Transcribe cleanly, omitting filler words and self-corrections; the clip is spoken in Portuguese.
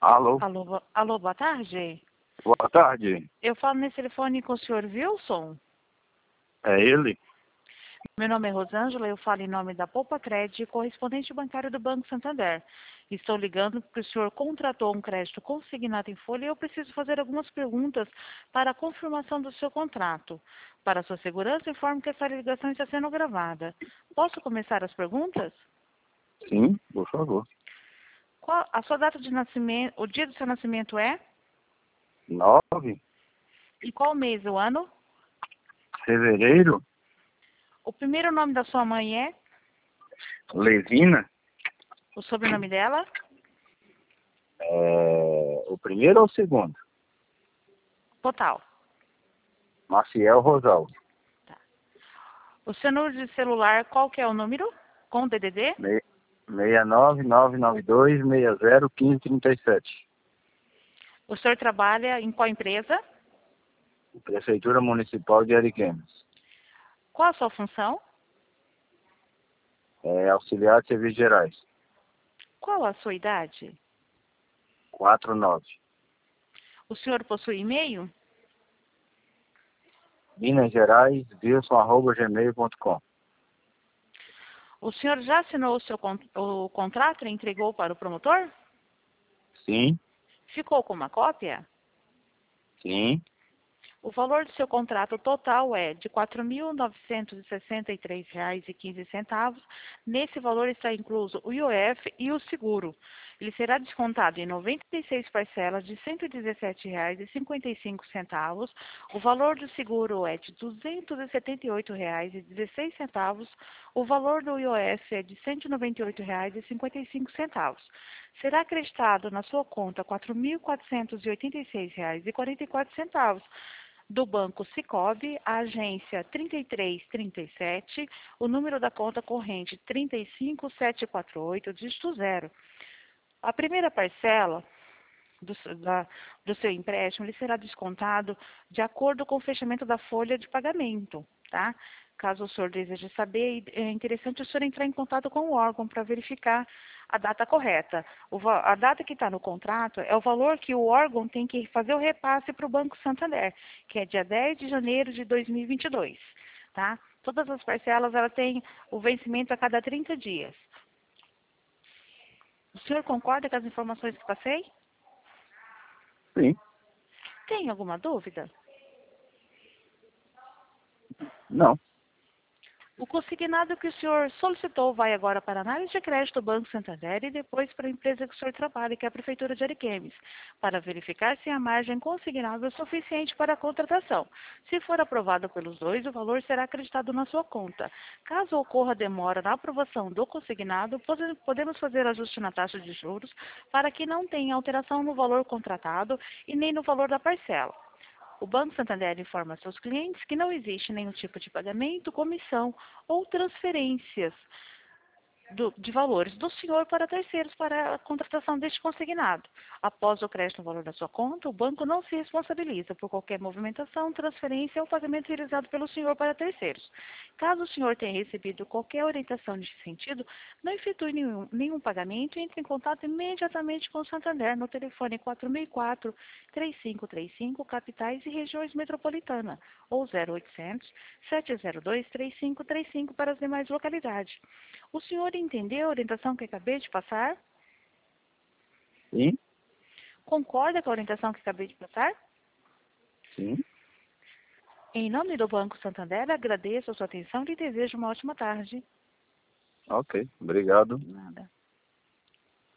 Alô? Alô, boa tarde. Boa tarde. Eu falo nesse telefone com o senhor Wilson. É ele? Meu nome é Rosângela, eu falo em nome da Poupa Crédito, correspondente bancário do Banco Santander. Estou ligando porque o senhor contratou um crédito consignado em folha e eu preciso fazer algumas perguntas para a confirmação do seu contrato. Para sua segurança, informo que essa ligação está sendo gravada. Posso começar as perguntas? Sim, por favor. Qual a sua data de nascimento, o dia do seu nascimento é? 9 E qual mês do ano? de fevereiro, O primeiro nome da sua mãe é? Levina. O sobrenome dela? O primeiro ou o segundo? Total. Maciel Rosaldo. O seu número de celular, qual que é o número? Com DDD? 69992601537. O senhor trabalha em qual empresa? Prefeitura Municipal de Ariquemes. Qual a sua função? Auxiliar de Serviços Gerais. Qual a sua idade? 49. O senhor possui e-mail? Minas Gerais, wilson@gmail.com. O senhor já assinou o contrato e entregou para o promotor? Sim, Ficou com uma cópia? sim, O valor do seu contrato total é de R$ 4.963,15. Nesse valor está incluso o IOF e o seguro. Ele será descontado em 96 parcelas de R$ 117,55. O valor do seguro é de R$ 278,16. O valor do IOF é de R$ 198,55. Será acreditado na sua conta R$ 4.486,44 do Banco Sicoob, a agência 3337, o número da conta corrente 35748, dígito 0. A primeira parcela do seu empréstimo ele será descontado de acordo com o fechamento da folha de pagamento, tá? Caso o senhor deseje saber, é interessante o senhor entrar em contato com o órgão para verificar a data correta. A data que está no contrato é o valor que o órgão tem que fazer o repasse para o Banco Santander, que é dia 10 de janeiro de 2022, tá? Todas as parcelas ela têm o vencimento a cada 30 dias. O senhor concorda com as informações que passei? sim. Tem alguma dúvida? Não. O consignado que o senhor solicitou vai agora para a análise de crédito do Banco Santander e depois para a empresa que o senhor trabalha, que é a Prefeitura de Ariquemes, para verificar se a margem consignável é suficiente para a contratação. Se for aprovado pelos dois, o valor será acreditado na sua conta. Caso ocorra demora na aprovação do consignado, podemos fazer ajuste na taxa de juros para que não tenha alteração no valor contratado e nem no valor da parcela. O Banco Santander informa a seus clientes que não existe nenhum tipo de pagamento, comissão ou transferências de valores do senhor para terceiros para a contratação deste consignado. Após o crédito no valor da sua conta, o banco não se responsabiliza por qualquer movimentação, transferência ou pagamento realizado pelo senhor para terceiros. Caso o senhor tenha recebido qualquer orientação nesse sentido, não efetue nenhum pagamento e entre em contato imediatamente com o Santander no telefone 4004-3535, capitais e regiões metropolitanas, ou 0800-702-3535 para as demais localidades. O senhor entendeu a orientação que acabei de passar? Sim, Concorda com a orientação que acabei de passar? sim. Em nome do Banco Santander, agradeço a sua atenção e desejo uma ótima tarde. Ok, obrigado. Nada.